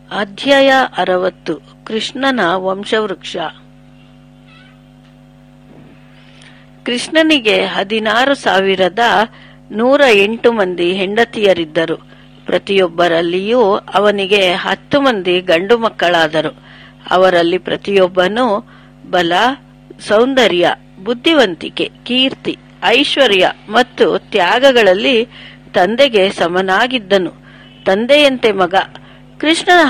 ಅಧ್ಯಾಯ 60 ಕೃಷ್ಣನ ವಂಶವೃಕ್ಷ. ಕೃಷ್ಣನಿಗೆ 16,108 ಮಂದಿ ಹೆಂಡತಿಯರಿದ್ದರು. ಪ್ರತಿಯೊಬ್ಬರಲ್ಲಿಯೂ ಅವನಿಗೆ 10 ಮಂದಿ ಗಂಡು ಮಕ್ಕಳಾದರು. ಅವರಲ್ಲಿ ಪ್ರತಿಯೊಬ್ಬನೂ ಬಲ, ಸೌಂದರ್ಯ, ಬುದ್ಧಿವಂತಿಕೆ, ಕೀರ್ತಿ, ಐಶ್ವರ್ಯ ಮತ್ತು ತ್ಯಾಗಗಳಲ್ಲಿ ತಂದೆಗೆ ಸಮನಾಗಿದ್ದನು. ತಂದೆಯಂತೆ ಮಗ. ಕೃಷ್ಣನ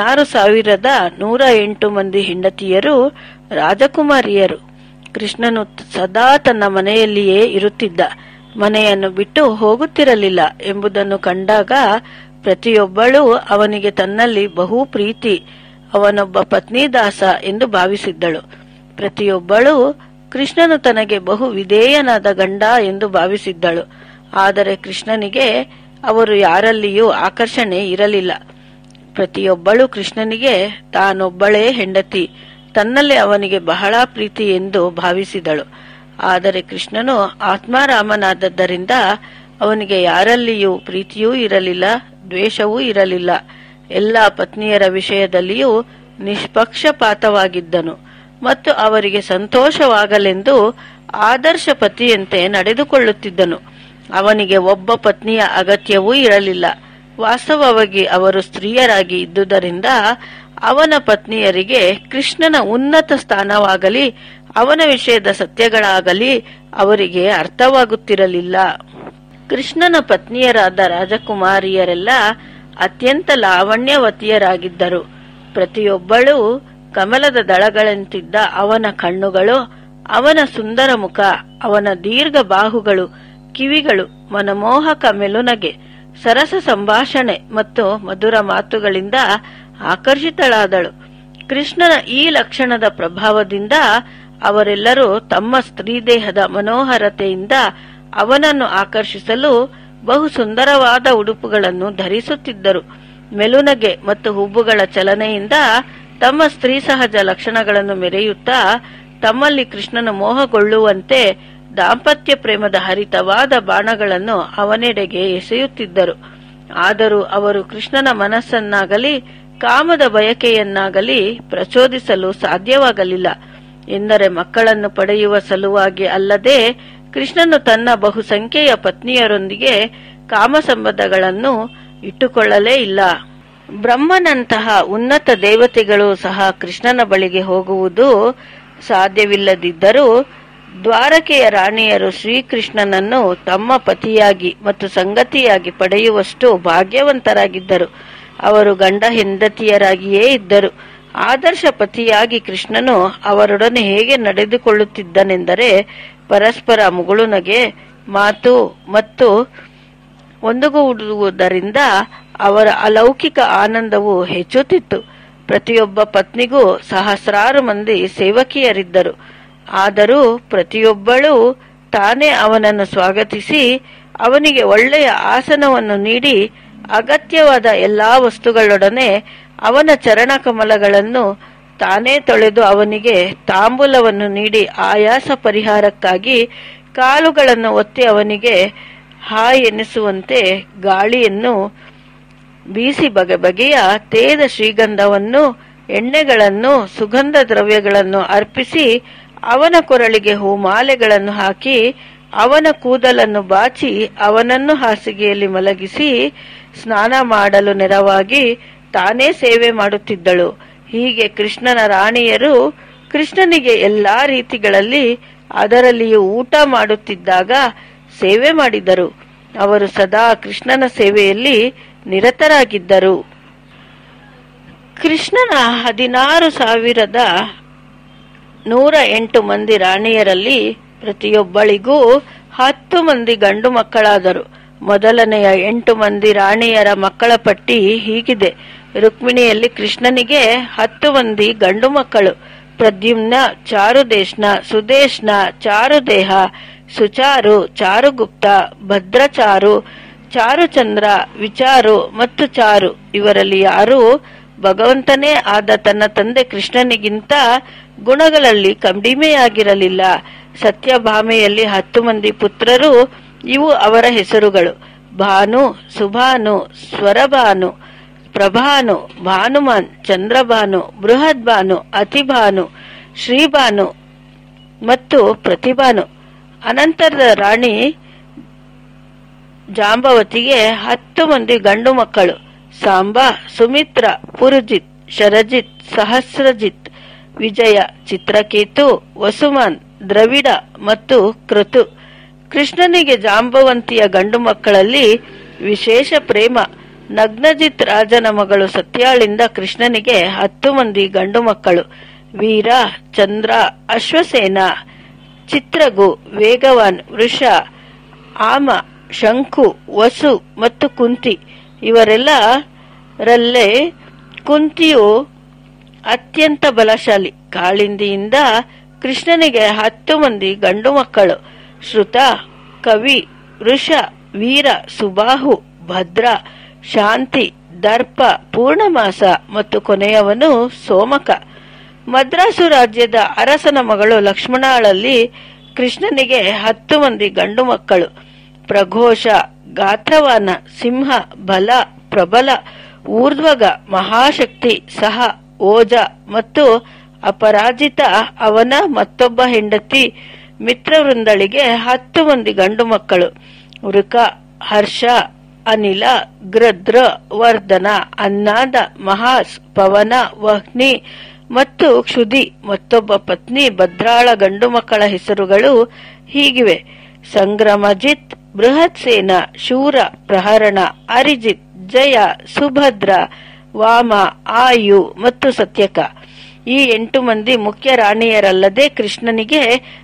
16,108 ಮಂದಿ ಹೆಂಡತಿಯರು ರಾಜಕುಮಾರಿಯರು. ಕೃಷ್ಣನು ಸದಾ ತನ್ನ ಮನೆಯಲ್ಲಿಯೇ ಇರುತ್ತಿದ್ದ, ಮನೆಯನ್ನು ಬಿಟ್ಟು ಹೋಗುತ್ತಿರಲಿಲ್ಲ ಎಂಬುದನ್ನು ಕಂಡಾಗ ಪ್ರತಿಯೊಬ್ಬಳು ಅವನಿಗೆ ತನ್ನಲ್ಲಿ ಬಹು ಪ್ರೀತಿ, ಅವನೊಬ್ಬ ಪತ್ನಿದಾಸ ಎಂದು ಭಾವಿಸಿದ್ದಳು. ಪ್ರತಿಯೊಬ್ಬಳು ಕೃಷ್ಣನು ತನಗೆ ಬಹು ವಿಧೇಯನಾದ ಗಂಡ ಎಂದು ಭಾವಿಸಿದ್ದಳು. ಆದರೆ ಕೃಷ್ಣನಿಗೆ ಅವರು ಯಾರಲ್ಲಿಯೂ ಆಕರ್ಷಣೆ ಇರಲಿಲ್ಲ. ಪ್ರತಿಯೊಬ್ಬಳು ಕೃಷ್ಣನಿಗೆ ತಾನೊಬ್ಬಳೇ ಹೆಂಡತಿ, ತನ್ನಲ್ಲಿ ಅವನಿಗೆ ಬಹಳ ಪ್ರೀತಿ ಎಂದು ಭಾವಿಸಿದಳು. ಆದರೆ ಕೃಷ್ಣನು ಆತ್ಮಾರಾಮನಾದದ್ದರಿಂದ ಅವನಿಗೆ ಯಾರಲ್ಲಿಯೂ ಪ್ರೀತಿಯೂ ಇರಲಿಲ್ಲ, ದ್ವೇಷವೂ ಇರಲಿಲ್ಲ. ಎಲ್ಲ ಪತ್ನಿಯರ ವಿಷಯದಲ್ಲಿಯೂ ನಿಷ್ಪಕ್ಷಪಾತವಾಗಿದ್ದನು ಮತ್ತು ಅವರಿಗೆ ಸಂತೋಷವಾಗಲೆಂದು ಆದರ್ಶ ಪತಿಯಂತೆ ನಡೆದುಕೊಳ್ಳುತ್ತಿದ್ದನು. ಅವನಿಗೆ ಒಬ್ಬ ಪತ್ನಿಯ ಅಗತ್ಯವೂ ಇರಲಿಲ್ಲ. ವಾಸ್ತವವಾಗಿ ಅವರು ಸ್ತ್ರೀಯರಾಗಿ ಇದ್ದುದರಿಂದ ಅವನ ಪತ್ನಿಯರಿಗೆ ಕೃಷ್ಣನ ಉನ್ನತ ಸ್ಥಾನವಾಗಲಿ ಅವನ ವಿಷಯದ ಸತ್ಯಗಳಾಗಲಿ ಅವರಿಗೆ ಅರ್ಥವಾಗುತ್ತಿರಲಿಲ್ಲ. ಕೃಷ್ಣನ ಪತ್ನಿಯರಾದ ರಾಜಕುಮಾರಿಯರೆಲ್ಲ ಅತ್ಯಂತ ಲಾವಣ್ಯವತಿಯರಾಗಿದ್ದರು. ಪ್ರತಿಯೊಬ್ಬಳೂ ಕಮಲದ ದಳಗಳಂತಿದ್ದ ಅವನ ಕಣ್ಣುಗಳು, ಅವನ ಸುಂದರ ಮುಖ, ಅವನ ದೀರ್ಘ ಬಾಹುಗಳು, ಕಿವಿಗಳು, ಮನಮೋಹಕ ಮೆಲುನಗೆ, ಸರಸ ಸಂಭಾಷಣೆ ಮತ್ತು ಮಧುರ ಮಾತುಗಳಿಂದ ಆಕರ್ಷಿತಳಾದಳು. ಕೃಷ್ಣನ ಈ ಲಕ್ಷಣದ ಪ್ರಭಾವದಿಂದ ಅವರೆಲ್ಲರೂ ತಮ್ಮ ಸ್ತ್ರೀದೇಹದ ಮನೋಹರತೆಯಿಂದ ಅವನನ್ನು ಆಕರ್ಷಿಸಲು ಬಹು ಸುಂದರವಾದ ಉಡುಪುಗಳನ್ನು ಧರಿಸುತ್ತಿದ್ದರು. ಮೆಲುನಗೆ ಮತ್ತು ಹುಬ್ಬುಗಳ ಚಲನೆಯಿಂದ ತಮ್ಮ ಸ್ತ್ರೀ ಸಹಜ ಲಕ್ಷಣಗಳನ್ನು ಮೆರೆಯುತ್ತಾ ತಮ್ಮಲ್ಲಿ ಕೃಷ್ಣನ ಮೋಹಗೊಳ್ಳುವಂತೆ ದಾಂಪತ್ಯ ಪ್ರೇಮದ ಹರಿತವಾದ ಬಾಣಗಳನ್ನು ಅವನೆಡೆಗೆ ಎಸೆಯುತ್ತಿದ್ದರು. ಆದರೂ ಅವರು ಕೃಷ್ಣನ ಮನಸ್ಸನ್ನಾಗಲಿ ಕಾಮದ ಬಯಕೆಯನ್ನಾಗಲಿ ಪ್ರಚೋದಿಸಲು ಸಾಧ್ಯವಾಗಲಿಲ್ಲ. ಎಂದರೆ ಮಕ್ಕಳನ್ನು ಪಡೆಯುವ ಸಲುವಾಗಿ ಅಲ್ಲದೆ ಕೃಷ್ಣನು ತನ್ನ ಬಹುಸಂಖ್ಯೆಯ ಪತ್ನಿಯರೊಂದಿಗೆ ಕಾಮ ಸಂಬಂಧಗಳನ್ನು ಇಟ್ಟುಕೊಳ್ಳಲೇ ಇಲ್ಲ. ಬ್ರಹ್ಮನಂತಹ ಉನ್ನತ ದೇವತೆಗಳು ಸಹ ಕೃಷ್ಣನ ಬಳಿಗೆ ಹೋಗುವುದು ಸಾಧ್ಯವಿಲ್ಲದಿದ್ದರೂ ದ್ವಾರಕೆಯ ರಾಣಿಯರು ಶ್ರೀಕೃಷ್ಣನನ್ನು ತಮ್ಮ ಪತಿಯಾಗಿ ಮತ್ತು ಸಂಗತಿಯಾಗಿ ಪಡೆಯುವಷ್ಟು ಭಾಗ್ಯವಂತರಾಗಿದ್ದರು. ಅವರು ಗಂಡ ಹೆಂಡತಿಯರಾಗಿಯೇ ಇದ್ದರು. ಆದರ್ಶ ಪತಿಯಾಗಿ ಕೃಷ್ಣನು ಅವರೊಡನೆ ಹೇಗೆ ನಡೆದುಕೊಳ್ಳುತ್ತಿದ್ದನೆಂದರೆ ಪರಸ್ಪರ ಮುಗುಳುನಗೆ, ಮಾತು ಮತ್ತು ಒಂದುಗೂಡುವುದರಿಂದ ಅವರ ಅಲೌಕಿಕ ಆನಂದವು ಹೆಚ್ಚುತ್ತಿತ್ತು. ಪ್ರತಿಯೊಬ್ಬ ಪತ್ನಿಗೂ ಸಹಸ್ರಾರು ಮಂದಿ ಸೇವಕಿಯರಿದ್ದರು. ಆದರೂ ಪ್ರತಿಯೊಬ್ಬಳೂ ತಾನೇ ಅವನನ್ನು ಸ್ವಾಗತಿಸಿ ಅವನಿಗೆ ಒಳ್ಳೆಯ ಆಸನವನ್ನು ನೀಡಿ ಅಗತ್ಯವಾದ ಎಲ್ಲಾ ವಸ್ತುಗಳೊಡನೆ ಅವನ ಚರಣ ಕಮಲಗಳನ್ನು ತಾನೇ ತೊಳೆದು ಅವನಿಗೆ ತಾಂಬೂಲವನ್ನು ನೀಡಿ ಆಯಾಸ ಪರಿಹಾರಕ್ಕಾಗಿ ಕಾಲುಗಳನ್ನು ಒತ್ತಿ ಅವನಿಗೆ ಹಾಯ್ ಎನಿಸುವಂತೆ ಗಾಳಿಯನ್ನು ಬೀಸಿ ಬಗೆ ಬಗೆಯ ತೇದ ಶ್ರೀಗಂಧವನ್ನು, ಎಣ್ಣೆಗಳನ್ನು, ಸುಗಂಧ ದ್ರವ್ಯಗಳನ್ನು ಅರ್ಪಿಸಿ ಅವನ ಕೊರಳಿಗೆ ಹೂಮಾಲೆಗಳನ್ನು ಹಾಕಿ ಅವನ ಕೂದಲನ್ನು ಬಾಚಿ ಅವನನ್ನು ಹಾಸಿಗೆಯಲ್ಲಿ ಮಲಗಿಸಿ ಸ್ನಾನ ಮಾಡಲು ನೆರವಾಗಿ ತಾನೇ ಸೇವೆ ಮಾಡುತ್ತಿದ್ದಳು. ಹೀಗೆ ಕೃಷ್ಣನ ರಾಣಿಯರು ಕೃಷ್ಣನಿಗೆ ಎಲ್ಲಾ ರೀತಿಗಳಲ್ಲಿ, ಅದರಲ್ಲಿಯೂ ಊಟ ಮಾಡುತ್ತಿದ್ದಾಗ ಸೇವೆ ಮಾಡಿದರು. ಅವರು ಸದಾ ಕೃಷ್ಣನ ಸೇವೆಯಲ್ಲಿ ನಿರತರಾಗಿದ್ದರು. ಕೃಷ್ಣನ 16,108 ಮಂದಿ ರಾಣಿಯರಲ್ಲಿ ಪ್ರತಿಯೊಬ್ಬಳಿಗೂ 10 ಮಂದಿ ಗಂಡು ಮಕ್ಕಳಾದರು. ಮೊದಲನೆಯ 8 ಮಂದಿ ರಾಣಿಯರ ಮಕ್ಕಳ ಪಟ್ಟಿ ಹೀಗಿದೆ. ರುಕ್ಮಿಣಿಯಲ್ಲಿ ಕೃಷ್ಣನಿಗೆ 10 ಮಂದಿ ಗಂಡು ಮಕ್ಕಳು: ಪ್ರದ್ಯುಮ್ನ, ಚಾರುದೇಶ್ನ, ಸುದೇಶ್ನ, ಚಾರುದೇಹ, ಸುಚಾರು, ಚಾರುಗುಪ್ತ, ಭದ್ರಚಾರು, ಚಾರುಚಂದ್ರ, ವಿಚಾರು ಮತ್ತು ಚಾರು. ಇವರಲ್ಲಿ ಯಾರೂ ಭಗವಂತನೇ ಆದ ತನ್ನ ತಂದೆ ಕೃಷ್ಣನಿಗಿಂತ ಗುಣಗಳಲ್ಲಿ ಕಡಿಮೆಯಾಗಿರಲಿಲ್ಲ. ಸತ್ಯಭಾಮೆಯಲ್ಲಿ 10 ಮಂದಿ ಪುತ್ರರು. ಇವು ಅವರ ಹೆಸರುಗಳು: ಭಾನು, ಸುಭಾನು, ಸ್ವರಭಾನು, ಪ್ರಭಾನು, ಭಾನುಮಾನ್, ಚಂದ್ರಭಾನು, ಬೃಹದ್ಭಾನು, ಅತಿಭಾನು, ಶ್ರೀಭಾನು ಮತ್ತು ಪ್ರತಿಭಾನು. ಅನಂತರದ ರಾಣಿ ಜಾಂಬವತಿಗೆ 10 ಮಂದಿ ಗಂಡು ಮಕ್ಕಳು: ಸಾಂಬ, ಸುಮಿತ್ರ, ಪುರುಜಿತ್, ಶರಜಿತ್, ಸಹಸ್ರಜಿತ್, ವಿಜಯ, ಚಿತ್ರಕೇತು, ವಸುಮಾನ್, ದ್ರವಿಡ ಮತ್ತು ಕ್ರತು. ಕೃಷ್ಣನಿಗೆ ಜಾಂಬವಂತಿಯ ಗಂಡು ಮಕ್ಕಳಲ್ಲಿ ವಿಶೇಷ ಪ್ರೇಮ. ನಗ್ನಜಿತ್ ರಾಜನ ಮಗಳು ಸತ್ಯಾಳಿಂದ ಕೃಷ್ಣನಿಗೆ 10 ಮಂದಿ ಗಂಡು ಮಕ್ಕಳು: ವೀರ, ಚಂದ್ರ, ಅಶ್ವಸೇನ, ಚಿತ್ರಗು, ವೇಗವಾನ್, ವೃಷ, ಆಮ, ಶಂಕು, ವಸು ಮತ್ತು ಕುಂತಿ. ಇವರೆಲ್ಲರಲ್ಲೇ ಕುಂತಿಯು ಅತ್ಯಂತ ಬಲಶಾಲಿ. ಕಾಳಿಂದಿಯಿಂದ ಕೃಷ್ಣನಿಗೆ 10 ಮಂದಿ ಗಂಡು ಮಕ್ಕಳು: ಶ್ರುತ, ಕವಿ, ವೃಷ, ವೀರ, ಸುಬಾಹು, ಭದ್ರ, ಶಾಂತಿ, ದರ್ಪ, ಪೂರ್ಣಮಾಸ ಮತ್ತು ಕೊನೆಯವನು ಸೋಮಕ. ಮದ್ರಾಸು ರಾಜ್ಯದ ಅರಸನ ಮಗಳು ಲಕ್ಷ್ಮಣಾಳಲ್ಲಿ ಕೃಷ್ಣನಿಗೆ 10 ಮಂದಿ ಗಂಡು ಮಕ್ಕಳು: ಪ್ರಘೋಷ, ಗಾತ್ರವಾನ, ಸಿಂಹ, ಬಲ, ಪ್ರಬಲ, ಊರ್ಧ್ವಗ, ಮಹಾಶಕ್ತಿ, ಸಹ, ಓಜ ಮತ್ತು ಅಪರಾಜಿತ. ಅವನ ಮತ್ತೊಬ್ಬ ಹೆಂಡತಿ ಮಿತ್ರವೃಂದಳಿಗೆ 10 ಮಂದಿ ಗಂಡು ಮಕ್ಕಳು: ವೃಕ, ಹರ್ಷ, ಅನಿಲ, ಗೃದ್ರ, ವರ್ಧನ, ಅನ್ನಾದ, ಮಹಾಸ್, ಪವನ, ವಹ್ನಿ ಮತ್ತು ಕ್ಷುದಿ. ಮತ್ತೊಬ್ಬ ಪತ್ನಿ ಭದ್ರಾಳ ಗಂಡು ಮಕ್ಕಳ ಹೆಸರುಗಳು ಹೀಗಿವೆ: ಸಂಗ್ರಮಜಿತ್, ಬೃಹತ್ಸೇನ, ಶೂರ, ಪ್ರಹರಣ, ಅರಿಜಿತ್, ಜಯ, ಸುಭದ್ರ, ವಾಮ, ಆಯು ಮತ್ತು ಸತ್ಯಕ. ಈ 8 ಮಂದಿ ಮುಖ್ಯ ರಾಣಿಯರಲ್ಲದೆ ಕೃಷ್ಣನಿಗೆ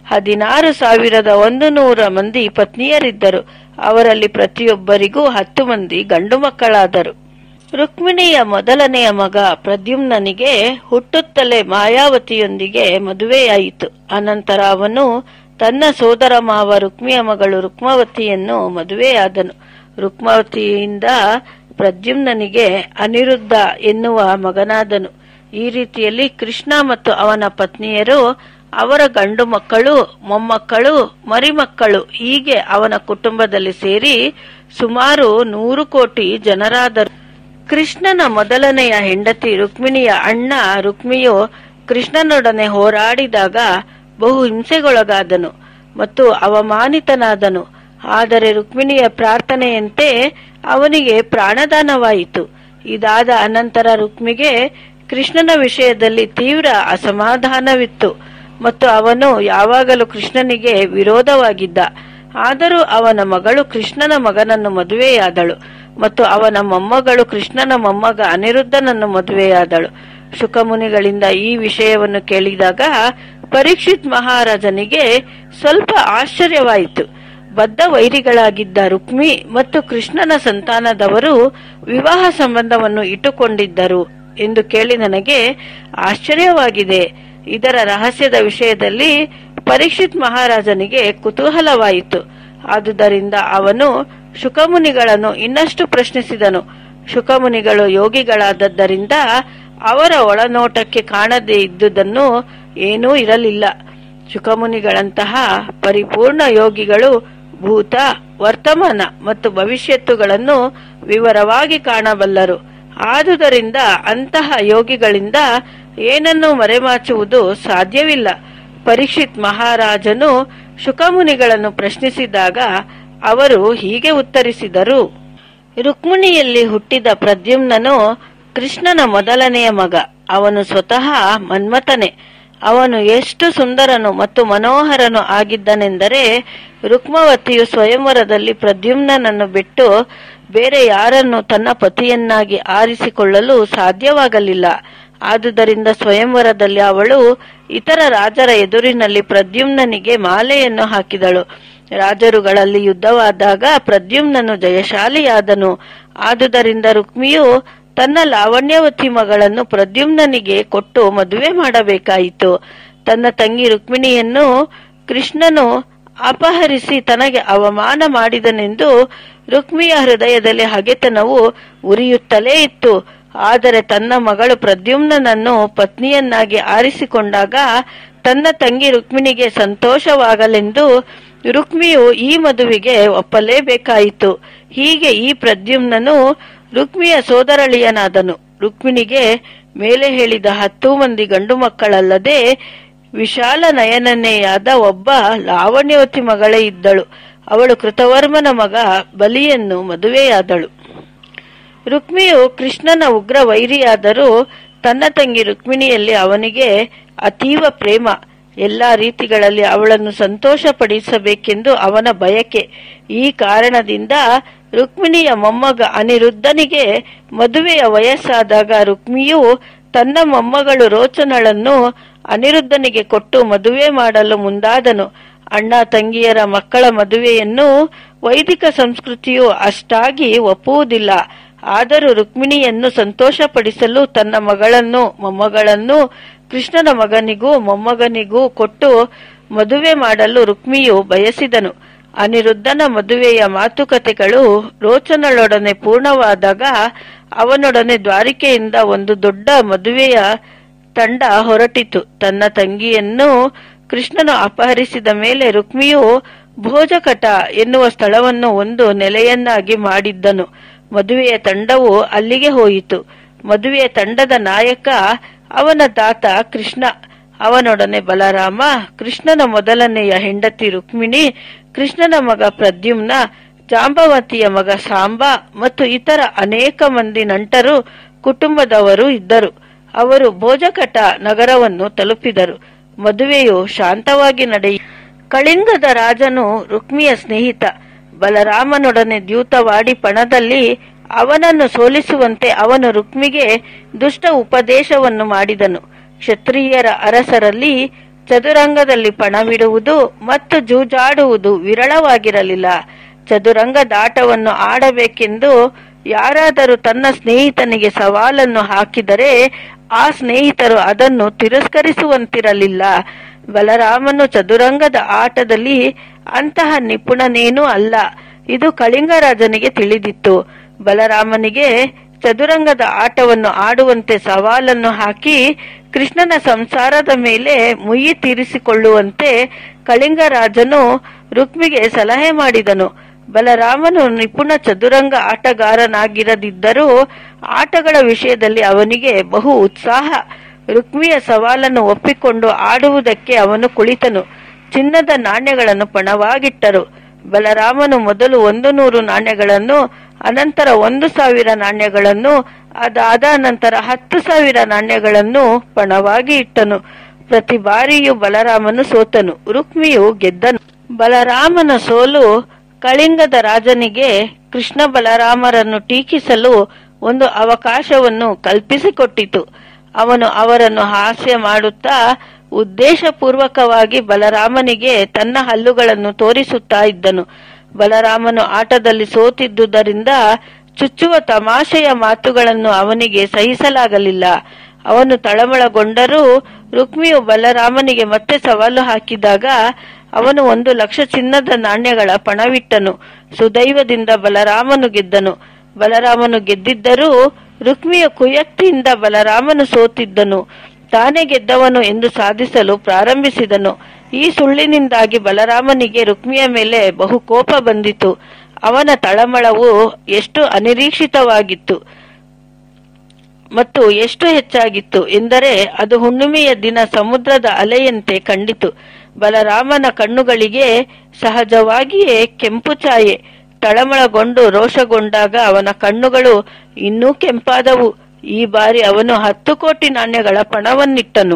16,100 ಮಂದಿ ಪತ್ನಿಯರಿದ್ದರು. ಅವರಲ್ಲಿ ಪ್ರತಿಯೊಬ್ಬರಿಗೂ 10 ಮಂದಿ ಗಂಡು ಮಕ್ಕಳಾದರು. ರುಕ್ಮಿಣಿಯ ಮೊದಲನೆಯ ಮಗ ಪ್ರದ್ಯುಮ್ನನಿಗೆ ಹುಟ್ಟುತ್ತಲೇ ಮಾಯಾವತಿಯೊಂದಿಗೆ ಮದುವೆಯಾಯಿತು. ಅನಂತರ ಅವನು ತನ್ನ ಸೋದರ ಮಾವ ರುಕ್ಮಿಯ ಮಗಳು ರುಕ್ಮವತಿಯನ್ನು ಮದುವೆಯಾದನು. ರುಕ್ಮವತಿಯಿಂದ ಪ್ರದ್ಯುಮ್ನನಿಗೆ ಅನಿರುದ್ಧ ಎನ್ನುವ ಮಗನಾದನು. ಈ ರೀತಿಯಲ್ಲಿ ಕೃಷ್ಣ ಮತ್ತು ಅವನ ಪತ್ನಿಯರು, ಅವರ ಗಂಡು ಮಕ್ಕಳು, ಮೊಮ್ಮಕ್ಕಳು, ಮರಿಮಕ್ಕಳು ಹೀಗೆ ಅವನ ಕುಟುಂಬದಲ್ಲಿ ಸೇರಿ ಸುಮಾರು 100 ಕೋಟಿ ಜನರಾದರು. ಕೃಷ್ಣನ ಮೊದಲನೆಯ ಹೆಂಡತಿ ರುಕ್ಮಿಣಿಯ ಅಣ್ಣ ರುಕ್ಮಿಯು ಕೃಷ್ಣನೊಡನೆ ಹೋರಾಡಿದಾಗ ಬಹು ಹಿಂಸೆಗೊಳಗಾದನು ಮತ್ತು ಅವಮಾನಿತನಾದನು. ಆದರೆ ರುಕ್ಮಿಣಿಯ ಪ್ರಾರ್ಥನೆಯಂತೆ ಅವನಿಗೆ ಪ್ರಾಣದಾನವಾಯಿತು. ಇದಾದ ಅನಂತರ ರುಕ್ಮಿಗೆ ಕೃಷ್ಣನ ವಿಷಯದಲ್ಲಿ ತೀವ್ರ ಅಸಮಾಧಾನವಿತ್ತು ಮತ್ತು ಅವನು ಯಾವಾಗಲೂ ಕೃಷ್ಣನಿಗೆ ವಿರೋಧವಾಗಿದ್ದ. ಆದರೂ ಅವನ ಮಗಳು ಕೃಷ್ಣನ ಮಗನನ್ನು ಮದುವೆಯಾದಳು ಮತ್ತು ಅವನ ಮೊಮ್ಮಗಳು ಕೃಷ್ಣನ ಮೊಮ್ಮಗ ಅನಿರುದ್ಧನನ್ನು ಮದುವೆಯಾದಳು. ಶುಕಮುನಿಗಳಿಂದ ಈ ವಿಷಯವನ್ನು ಕೇಳಿದಾಗ ಪರೀಕ್ಷಿತ್ ಮಹಾರಾಜನಿಗೆ ಸ್ವಲ್ಪ ಆಶ್ಚರ್ಯವಾಯಿತು. ಬದ್ಧ ವೈರಿಗಳಾಗಿದ್ದ ರುಕ್ಮಿ ಮತ್ತು ಕೃಷ್ಣನ ಸಂತಾನದವರು ವಿವಾಹ ಸಂಬಂಧವನ್ನು ಇಟ್ಟುಕೊಂಡಿದ್ದರು ಎಂದು ಕೇಳಿ ನನಗೆ ಆಶ್ಚರ್ಯವಾಗಿದೆ. ಇದರ ರಹಸ್ಯದ ವಿಷಯದಲ್ಲಿ ಪರೀಕ್ಷಿತ್ ಮಹಾರಾಜನಿಗೆ ಕುತೂಹಲವಾಯಿತು. ಆದುದರಿಂದ ಅವನು ಶುಕಮುನಿಗಳನ್ನು ಇನ್ನಷ್ಟು ಪ್ರಶ್ನಿಸಿದನು. ಶುಕಮುನಿಗಳು ಯೋಗಿಗಳಾದದ್ದರಿಂದ ಅವರ ಒಳನೋಟಕ್ಕೆ ಕಾಣದೇ ಇದ್ದುದನ್ನು ಏನೂ ಇರಲಿಲ್ಲ. ಶುಕಮುನಿಗಳಂತಹ ಪರಿಪೂರ್ಣ ಯೋಗಿಗಳು ಭೂತ, ವರ್ತಮಾನ ಮತ್ತು ಭವಿಷ್ಯತ್ತುಗಳನ್ನು ವಿವರವಾಗಿ ಕಾಣಬಲ್ಲರು. ಆದುದರಿಂದ ಅಂತಹ ಯೋಗಿಗಳಿಂದ ಏನನ್ನೂ ಮರೆಮಾಚುವುದು ಸಾಧ್ಯವಿಲ್ಲ. ಪರೀಕ್ಷಿತ್ ಮಹಾರಾಜನು ಶುಕಮುನಿಗಳನ್ನು ಪ್ರಶ್ನಿಸಿದಾಗ ಅವರು ಹೀಗೆ ಉತ್ತರಿಸಿದರು: ರುಕ್ಮಿಣಿಯಲ್ಲಿ ಹುಟ್ಟಿದ ಪ್ರದ್ಯುಮ್ನನು ಕೃಷ್ಣನ ಮೊದಲನೆಯ ಮಗ. ಅವನು ಸ್ವತಃ ಮನ್ಮಥನೆ. ಅವನು ಎಷ್ಟು ಸುಂದರನು ಮತ್ತು ಮನೋಹರನು ಆಗಿದ್ದನೆಂದರೆ ರುಕ್ಮವತಿಯು ಸ್ವಯಂವರದಲ್ಲಿ ಪ್ರದ್ಯುಮ್ನನನ್ನು ಬಿಟ್ಟು ಬೇರೆ ಯಾರನ್ನು ತನ್ನ ಪತಿಯನ್ನಾಗಿ ಆರಿಸಿಕೊಳ್ಳಲು ಸಾಧ್ಯವಾಗಲಿಲ್ಲ. ಆದುದರಿಂದ ಸ್ವಯಂವರದಲ್ಲಿ ಅವಳು ಇತರ ರಾಜರ ಎದುರಿನಲ್ಲಿ ಪ್ರದ್ಯುಮ್ನನಿಗೆ ಮಾಲೆಯನ್ನು ಹಾಕಿದಳು. ರಾಜರುಗಳಲ್ಲಿ ಯುದ್ಧವಾದಾಗ ಪ್ರದ್ಯುಮ್ನನು ಜಯಶಾಲಿಯಾದನು. ಆದುದರಿಂದ ರುಕ್ಮಿಯು ತನ್ನ ಲಾವಣ್ಯವತಿ ಮಗಳನ್ನು ಪ್ರದ್ಯುಮ್ನನಿಗೆ ಕೊಟ್ಟು ಮದುವೆ ಮಾಡಬೇಕಾಯಿತು. ತನ್ನ ತಂಗಿ ರುಕ್ಮಿಣಿಯನ್ನು ಕೃಷ್ಣನು ಅಪಹರಿಸಿ ತನಗೆ ಅವಮಾನ ಮಾಡಿದನೆಂದು ರುಕ್ಮಿಯ ಹೃದಯದಲ್ಲಿ ಹಗೆತನವು ಉರಿಯುತ್ತಲೇ ಇತ್ತು. ಆದರೆ ತನ್ನ ಮಗಳು ಪ್ರದ್ಯುಮ್ನನನ್ನು ಪತ್ನಿಯನ್ನಾಗಿ ಆರಿಸಿಕೊಂಡಾಗ ತನ್ನ ತಂಗಿ ರುಕ್ಮಿಣಿಗೆ ಸಂತೋಷವಾಗಲೆಂದು ರುಕ್ಮಿಯು ಈ ಮದುವೆಗೆ ಒಪ್ಪಲೇಬೇಕಾಯಿತು. ಹೀಗೆ ಈ ಪ್ರದ್ಯುಮ್ನನು ರುಕ್ಮಿಯ ಸೋದರಳಿಯನಾದನು. ರುಕ್ಮಿಣಿಗೆ ಮೇಲೆ ಹೇಳಿದ 10 ಮಂದಿ ಗಂಡು ಮಕ್ಕಳಲ್ಲದೆ ವಿಶಾಲ ನಯನನೆಯಾದ ಒಬ್ಬ ಲಾವಣ್ಯವತಿ ಮಗಳೇ ಇದ್ದಳು. ಅವಳು ಕೃತವರ್ಮನ ಮಗ ಬಲಿಯನ್ನು ಮದುವೆಯಾದಳು. ರುಕ್ಮಿಯು ಕೃಷ್ಣನ ಉಗ್ರ ವೈರಿಯಾದರೂ ತನ್ನ ತಂಗಿ ರುಕ್ಮಿಣಿಯಲ್ಲಿ ಅವನಿಗೆ ಅತೀವ ಪ್ರೇಮ. ಎಲ್ಲಾ ರೀತಿಗಳಲ್ಲಿ ಅವಳನ್ನು ಸಂತೋಷಪಡಿಸಬೇಕೆಂದು ಅವನ ಬಯಕೆ. ಈ ಕಾರಣದಿಂದ ರುಕ್ಮಿಣಿಯ ಮೊಮ್ಮಗ ಅನಿರುದ್ಧನಿಗೆ ಮದುವೆಯ ವಯಸ್ಸಾದಾಗ ರುಕ್ಮಿಯು ತನ್ನ ಮೊಮ್ಮಗಳು ರೋಚನಳನ್ನು ಅನಿರುದ್ಧನಿಗೆ ಕೊಟ್ಟು ಮದುವೆ ಮಾಡಲು ಮುಂದಾದನು. ಅಣ್ಣ ತಂಗಿಯರ ಮಕ್ಕಳ ಮದುವೆಯನ್ನು ವೈದಿಕ ಸಂಸ್ಕೃತಿಯು ಅಷ್ಟಾಗಿ ಒಪ್ಪುವುದಿಲ್ಲ. ಆದರೂ ರುಕ್ಮಿಣಿಯನ್ನು ಸಂತೋಷಪಡಿಸಲು ತನ್ನ ಮಗಳನ್ನು ಮೊಮ್ಮಗಳನ್ನು ಕೃಷ್ಣನ ಮಗನಿಗೂ ಮೊಮ್ಮಗನಿಗೂ ಕೊಟ್ಟು ಮದುವೆ ಮಾಡಲು ರುಕ್ಮಿಯು ಬಯಸಿದನು. ಅನಿರುದ್ಧನ ಮದುವೆಯ ಮಾತುಕತೆಗಳು ರೋಚನಳೊಡನೆ ಪೂರ್ಣವಾದಾಗ ಅವನೊಡನೆ ದ್ವಾರಿಕೆಯಿಂದ ಒಂದು ದೊಡ್ಡ ಮದುವೆಯ ತಂಡ ಹೊರಟಿತು. ತನ್ನ ತಂಗಿಯನ್ನು ಕೃಷ್ಣನು ಅಪಹರಿಸಿದ ಮೇಲೆ ರುಕ್ಮಿಯು ಭೋಜಕಟ ಎನ್ನುವ ಸ್ಥಳವನ್ನು ಒಂದು ನೆಲೆಯನ್ನಾಗಿ ಮಾಡಿದ್ದನು. ಮದುವೆಯ ತಂಡವು ಅಲ್ಲಿಗೆ ಹೋಯಿತು. ಮದುವೆಯ ತಂಡದ ನಾಯಕ ಅವನ ತಾತ ಕೃಷ್ಣ, ಅವನೊಡನೆ ಬಲರಾಮ, ಕೃಷ್ಣನ ಮೊದಲನೆಯ ಹೆಂಡತಿ ರುಕ್ಮಿಣಿ, ಕೃಷ್ಣನ ಮಗ ಪ್ರದ್ಯುಮ್ನ, ಜಾಂಬವತಿಯ ಮಗ ಸಾಂಬ ಮತ್ತು ಇತರ ಅನೇಕ ಮಂದಿ ನಂಟರು ಕುಟುಂಬದವರು ಇದ್ದರು. ಅವರು ಭೋಜಕಟ ನಗರವನ್ನು ತಲುಪಿದರು. ಮದುವೆಯು ಶಾಂತವಾಗಿ ನಡೆಯಿತು. ಕಳಿಂಗದ ರಾಜನು ರುಕ್ಮಿಯ ಸ್ನೇಹಿತ. ಬಲರಾಮನೊಡನೆ ದ್ಯೂತವಾಡಿ ಪಣದಲ್ಲಿ ಅವನನ್ನು ಸೋಲಿಸುವಂತೆ ಅವನು ರುಕ್ಮಿಗೆ ದುಷ್ಟ ಉಪದೇಶವನ್ನು ಮಾಡಿದನು. ಕ್ಷತ್ರಿಯರ ಅರಸರಲ್ಲಿ ಚದುರಂಗದಲ್ಲಿ ಪಣವಿಡುವುದು ಮತ್ತು ಜೂಜಾಡುವುದು ವಿರಳವಾಗಿರಲಿಲ್ಲ. ಚದುರಂಗದಾಟವನ್ನು ಆಡಬೇಕೆಂದು ಯಾರಾದರೂ ತನ್ನ ಸ್ನೇಹಿತನಿಗೆ ಸವಾಲನ್ನು ಹಾಕಿದರೆ ಆ ಸ್ನೇಹಿತರು ಅದನ್ನು ತಿರಸ್ಕರಿಸುವಂತಿರಲಿಲ್ಲ. ಬಲರಾಮನು ಚದುರಂಗದ ಆಟದಲ್ಲಿ ಅಂತಹ ನಿಪುಣನೇನೂ ಅಲ್ಲ. ಇದು ಕಳಿಂಗರಾಜನಿಗೆ ತಿಳಿದಿತ್ತು. ಬಲರಾಮನಿಗೆ ಚದುರಂಗದ ಆಟವನ್ನು ಆಡುವಂತೆ ಸವಾಲನ್ನು ಹಾಕಿ ಕೃಷ್ಣನ ಸಂಸಾರದ ಮೇಲೆ ಮುಯ್ಯಿ ತೀರಿಸಿಕೊಳ್ಳುವಂತೆ ಕಳಿಂಗರಾಜನು ರುಕ್ಮಿಗೆ ಸಲಹೆ ಮಾಡಿದನು. ಬಲರಾಮನು ನಿಪುಣ ಚದುರಂಗ ಆಟಗಾರನಾಗಿರದಿದ್ದರೂ ಆಟಗಳ ವಿಷಯದಲ್ಲಿ ಅವನಿಗೆ ಬಹು ಉತ್ಸಾಹ. ರುಕ್ಮಿಯ ಸವಾಲನ್ನು ಒಪ್ಪಿಕೊಂಡು ಆಡುವುದಕ್ಕೆ ಅವನು ಕುಳಿತನು. ಚಿನ್ನದ ನಾಣ್ಯಗಳನ್ನು ಪಣವಾಗಿಟ್ಟರು. ಬಲರಾಮನು ಮೊದಲು 100 ನಾಣ್ಯಗಳನ್ನು, ಅನಂತರ 1000 ನಾಣ್ಯಗಳನ್ನು, ಅದಾದ ನಂತರ 10,000 ನಾಣ್ಯಗಳನ್ನು ಪಣವಾಗಿ ಇಟ್ಟನು. ಪ್ರತಿ ಬಾರಿಯೂ ಬಲರಾಮನು ಸೋತನು, ರುಕ್ಮಿಯು ಗೆದ್ದನು. ಬಲರಾಮನ ಸೋಲು ಕಳಿಂಗದ ರಾಜನಿಗೆ ಕೃಷ್ಣ ಬಲರಾಮರನ್ನು ಟೀಕಿಸಲು ಒಂದು ಅವಕಾಶವನ್ನು ಕಲ್ಪಿಸಿಕೊಟ್ಟಿತು. ಅವನು ಅವರನ್ನು ಹಾಸ್ಯ ಮಾಡುತ್ತಾ ಉದ್ದೇಶಪೂರ್ವಕವಾಗಿ ಬಲರಾಮನಿಗೆ ತನ್ನ ಹಲ್ಲುಗಳನ್ನು ತೋರಿಸುತ್ತಾ ಇದ್ದನು. ಬಲರಾಮನು ಆಟದಲ್ಲಿ ಸೋತಿದ್ದುದರಿಂದ ಚುಚ್ಚುವ ತಮಾಷೆಯ ಮಾತುಗಳನ್ನು ಅವನಿಗೆ ಸಹಿಸಲಾಗಲಿಲ್ಲ. ಅವನು ತಳಮಳಗೊಂಡರೂ ರುಕ್ಮಿಯು ಬಲರಾಮನಿಗೆ ಮತ್ತೆ ಸವಾಲು ಹಾಕಿದಾಗ ಅವನು 1,00,000 ಚಿನ್ನದ ನಾಣ್ಯಗಳ ಪಣವಿಟ್ಟನು. ಸುದೈವದಿಂದ ಬಲರಾಮನು ಗೆದ್ದನು. ಬಲರಾಮನು ಗೆದ್ದಿದ್ದರೂ ರುಕ್ಮಿಯ ಕುಯುಕ್ತಿಯಿಂದ ಬಲರಾಮನು ಸೋತಿದ್ದನು. ತಾನೇ ಗೆದ್ದವನು ಎಂದು ಸಾಧಿಸಲು ಪ್ರಾರಂಭಿಸಿದನು. ಈ ಸುಳ್ಳಿನಿಂದಾಗಿ ಬಲರಾಮನಿಗೆ ರುಕ್ಮಿಯ ಮೇಲೆ ಬಹು ಕೋಪ ಬಂದಿತು. ಅವನ ತಳಮಳವು ಎಷ್ಟು ಅನಿರೀಕ್ಷಿತವಾಗಿತ್ತು ಮತ್ತು ಎಷ್ಟು ಹೆಚ್ಚಾಗಿತ್ತು ಎಂದರೆ ಅದು ಹುಣ್ಣಿಮೆಯ ದಿನ ಸಮುದ್ರದ ಅಲೆಯಂತೆ ಕಂಡಿತು. ಬಲರಾಮನ ಕಣ್ಣುಗಳಿಗೆ ಸಹಜವಾಗಿಯೇ ಕೆಂಪು ಛಾಯೆ. ತಳಮಳಗೊಂಡು ರೋಷಗೊಂಡಾಗ ಅವನ ಕಣ್ಣುಗಳು ಇನ್ನೂ ಕೆಂಪಾದವು. ಈ ಬಾರಿ ಅವನು 10 ಕೋಟಿ ನಾಣ್ಯಗಳ ಪಣವನ್ನಿಟ್ಟನು.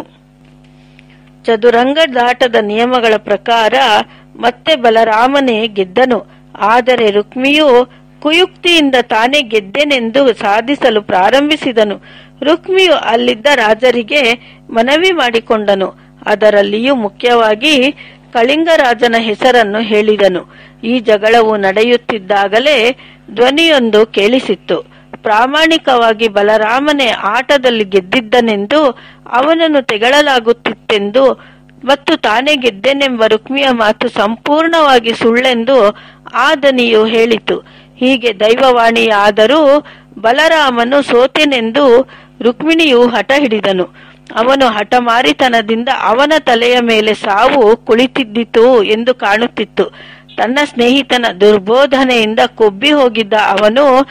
ಚದುರಂಗದಾಟದ ನಿಯಮಗಳ ಪ್ರಕಾರ ಮತ್ತೆ ಬಲರಾಮನೇ ಗೆದ್ದನು. ಆದರೆ ರುಕ್ಮಿಯು ಕುಯುಕ್ತಿಯಿಂದ ತಾನೇ ಗೆದ್ದೆನೆಂದು ಸಾಧಿಸಲು ಪ್ರಾರಂಭಿಸಿದನು. ರುಕ್ಮಿಯು ಅಲ್ಲಿದ್ದ ರಾಜರಿಗೆ ಮನವಿ ಮಾಡಿಕೊಂಡನು. ಅದರಲ್ಲಿಯೂ ಮುಖ್ಯವಾಗಿ ಕಳಿಂಗರಾಜನ ಹೆಸರನ್ನು ಹೇಳಿದನು. ಈ ಜಗಳವು ನಡೆಯುತ್ತಿದ್ದಾಗಲೇ ಧ್ವನಿಯೊಂದು ಕೇಳಿಸಿತ್ತು. ಪ್ರಾಮಾಣಿಕವಾಗಿ ಬಲರಾಮನೇ ಆಟದಲ್ಲಿ ಗೆದ್ದಿದ್ದನೆಂದು, ಅವನನ್ನು ತೆಗಳಲಾಗುತ್ತಿತ್ತೆಂದು ಮತ್ತು ತಾನೇ ಗೆದ್ದೆನೆಂಬ ರುಕ್ಮಿಯ ಮಾತು ಸಂಪೂರ್ಣವಾಗಿ ಸುಳ್ಳೆಂದು ಆ ದನಿಯು ಹೇಳಿತು. ಹೀಗೆ ದೈವವಾಣಿಯಾದರೂ ಬಲರಾಮನು ಸೋತೆನೆಂದು ರುಕ್ಮಿಣಿಯು ಹಠ ಹಿಡಿದನು. ಅವನು ಹಠಮಾರಿತನದಿಂದ ಅವನ ತಲೆಯ ಮೇಲೆ ಸಾವು ಕುಳಿತಿದ್ದಿತು ಎಂದು ಕಾಣುತ್ತಿತ್ತು. ತನ್ನ ಸ್ನೇಹಿತನ ದುರ್ಬೋಧನೆಯಿಂದ ಕೊಬ್ಬಿ ಹೋಗಿದ್ದ ಅವನು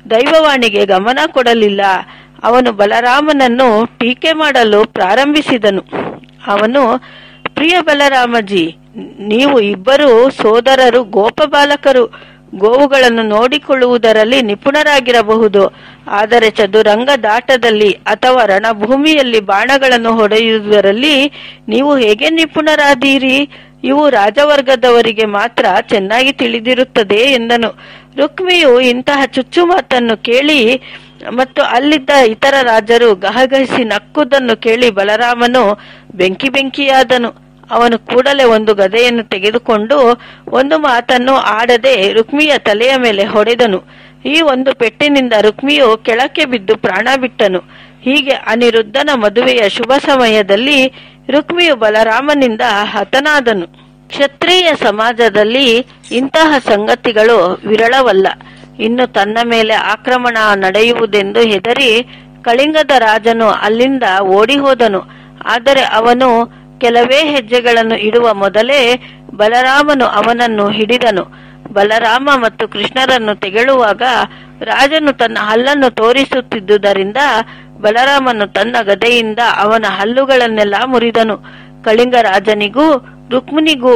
ದೈವವಾಣಿಗೆ ಗಮನ ಕೊಡಲಿಲ್ಲ. ಅವನು ಬಲರಾಮನನ್ನು ಟೀಕೆ ಮಾಡಲು ಪ್ರಾರಂಭಿಸಿದನು. ಅವನು, ಪ್ರಿಯ ಬಲರಾಮಜಿ, ನೀವು ಇಬ್ಬರು ಸೋದರರು ಗೋಪಬಾಲಕರು. ಗೋವುಗಳನ್ನು ನೋಡಿಕೊಳ್ಳುವುದರಲ್ಲಿ ನಿಪುಣರಾಗಿರಬಹುದು, ಆದರೆ ಚದುರಂಗದಾಟದಲ್ಲಿ ಅಥವಾ ರಣಭೂಮಿಯಲ್ಲಿ ಬಾಣಗಳನ್ನು ಹೊಡೆಯುವುದರಲ್ಲಿ ನೀವು ಹೇಗೆ ನಿಪುಣರಾದೀರಿ? ಇವು ರಾಜವರ್ಗದವರಿಗೆ ಮಾತ್ರ ಚೆನ್ನಾಗಿ ತಿಳಿದಿರುತ್ತದೆ ಎಂದನು. ರುಕ್ಮಿಯು ಇಂತಹ ಚುಚ್ಚು ಮಾತನ್ನು ಕೇಳಿ ಮತ್ತು ಅಲ್ಲಿದ್ದ ಇತರ ರಾಜರು ಗಹಗಹಿಸಿ ನಕ್ಕುವುದನ್ನು ಕೇಳಿ ಬಲರಾಮನು ಬೆಂಕಿಯಾದನು. ಅವನು ಕೂಡಲೇ ಒಂದು ಗದೆಯನ್ನು ತೆಗೆದುಕೊಂಡು ಒಂದು ಮಾತನ್ನು ಆಡದೆ ರುಕ್ಮಿಯ ತಲೆಯ ಮೇಲೆ ಹೊಡೆದನು. ಈ ಒಂದು ಪೆಟ್ಟಿನಿಂದ ರುಕ್ಮಿಯು ಕೆಳಕ್ಕೆ ಬಿದ್ದು ಪ್ರಾಣ ಬಿಟ್ಟನು. ಹೀಗೆ ಅನಿರುದ್ಧನ ಮದುವೆಯ ಶುಭ ಸಮಯದಲ್ಲಿ ರುಕ್ಮಿಯು ಬಲರಾಮನಿಂದ ಹತನಾದನು. ಕ್ಷತ್ರಿಯ ಸಮಾಜದಲ್ಲಿ ಇಂತಹ ಸಂಗತಿಗಳು ವಿರಳವಲ್ಲ. ಇನ್ನು ತನ್ನ ಮೇಲೆ ಆಕ್ರಮಣ ನಡೆಯುವುದೆಂದು ಹೆದರಿ ಕಳಿಂಗದ ರಾಜನು ಅಲ್ಲಿಂದ ಓಡಿ ಹೋದನು. ಆದರೆ ಅವನು ಕೆಲವೇ ಹೆಜ್ಜೆಗಳನ್ನು ಇಡುವ ಮೊದಲೇ ಬಲರಾಮನು ಅವನನ್ನು ಹಿಡಿದನು. ಬಲರಾಮ ಮತ್ತು ಕೃಷ್ಣರನ್ನು ತೆಗೆಳುವಾಗ ರಾಜನು ತನ್ನ ಹಲ್ಲನ್ನು ತೋರಿಸುತ್ತಿದ್ದುದರಿಂದ ಬಲರಾಮನು ತನ್ನ ಗದೆಯಿಂದ ಅವನ ಹಲ್ಲುಗಳನ್ನೆಲ್ಲ ಮುರಿದನು. ಕಳಿಂಗ ರಾಜನಿಗೂ ರುಕ್ಮಿಣಿಗೂ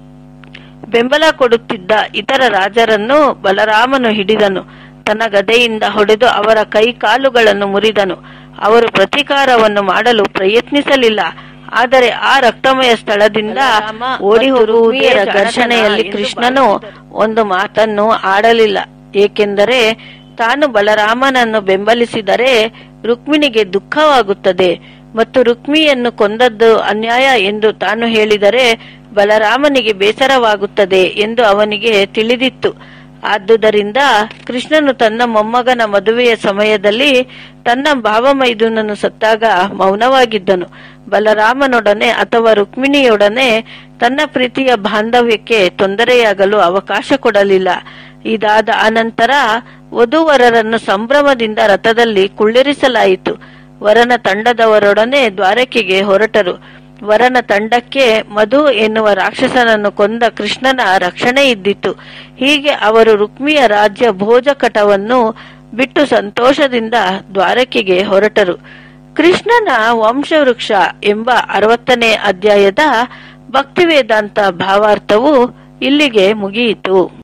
ಬೆಂಬಲ ಕೊಡುತ್ತಿದ್ದ ಇತರ ರಾಜರನ್ನು ಬಲರಾಮನು ಹಿಡಿದನು. ತನ್ನ ಗದೆಯಿಂದ ಹೊಡೆದು ಅವರ ಕೈ ಕಾಲುಗಳನ್ನು ಮುರಿದನು. ಅವರು ಪ್ರತೀಕಾರವನ್ನು ಮಾಡಲು ಪ್ರಯತ್ನಿಸಲಿಲ್ಲ. ಆದರೆ ಆ ರಕ್ತಮಯ ಸ್ಥಳದಿಂದ ಓಡಿ ಹೋಗುವುದರ ಘರ್ಷಣೆಯಲ್ಲಿ ಕೃಷ್ಣನು ಒಂದು ಮಾತನ್ನು ಆಡಲಿಲ್ಲ. ಏಕೆಂದರೆ ತಾನು ಬಲರಾಮನನ್ನು ಬೆಂಬಲಿಸಿದರೆ ರುಕ್ಮಿಣಿಗೆ ದುಃಖವಾಗುತ್ತದೆ ಮತ್ತು ರುಕ್ಮಿಯನ್ನು ಕೊಂದದ್ದು ಅನ್ಯಾಯ ಎಂದು ತಾನು ಹೇಳಿದರೆ ಬಲರಾಮನಿಗೆ ಬೇಸರವಾಗುತ್ತದೆ ಎಂದು ಅವನಿಗೆ ತಿಳಿದಿತ್ತು. ಆದುದರಿಂದ ಕೃಷ್ಣನು ತನ್ನ ಮೊಮ್ಮಗನ ಮದುವೆಯ ಸಮಯದಲ್ಲಿ ತನ್ನ ಭಾವಮೈದುನನು ಸತ್ತಾಗ ಮೌನವಾಗಿದ್ದನು. ಬಲರಾಮನೊಡನೆ ಅಥವಾ ರುಕ್ಮಿಣಿಯೊಡನೆ ತನ್ನ ಪ್ರೀತಿಯ ಬಾಂಧವ್ಯಕ್ಕೆ ತೊಂದರೆಯಾಗಲು ಅವಕಾಶ ಕೊಡಲಿಲ್ಲ. ಇದಾದ ಅನಂತರ ವಧೂವರರನ್ನು ಸಂಭ್ರಮದಿಂದ ರಥದಲ್ಲಿ ಕುಳ್ಳಿರಿಸಲಾಯಿತು. ವರನ ತಂಡದವರೊಡನೆ ದ್ವಾರಕೆಗೆ ಹೊರಟರು. ವರನ ತಂಡಕ್ಕೆ ಮಧು ಎನ್ನುವ ರಾಕ್ಷಸನನ್ನು ಕೊಂದ ಕೃಷ್ಣನ ರಕ್ಷಣೆ ಇದ್ದಿತು. ಹೀಗೆ ಅವರು ರುಕ್ಮಿಯ ರಾಜ್ಯ ಭೋಜಕಟವನ್ನು ಬಿಟ್ಟು ಸಂತೋಷದಿಂದ ದ್ವಾರಕೆಗೆ ಹೊರಟರು. ಕೃಷ್ಣನ ವಂಶವೃಕ್ಷ ಎಂಬ 60ನೇ ಅಧ್ಯಾಯದ ಭಕ್ತಿವೇದಾಂತ ಭಾವಾರ್ಥವು ಇಲ್ಲಿಗೆ ಮುಗಿಯಿತು.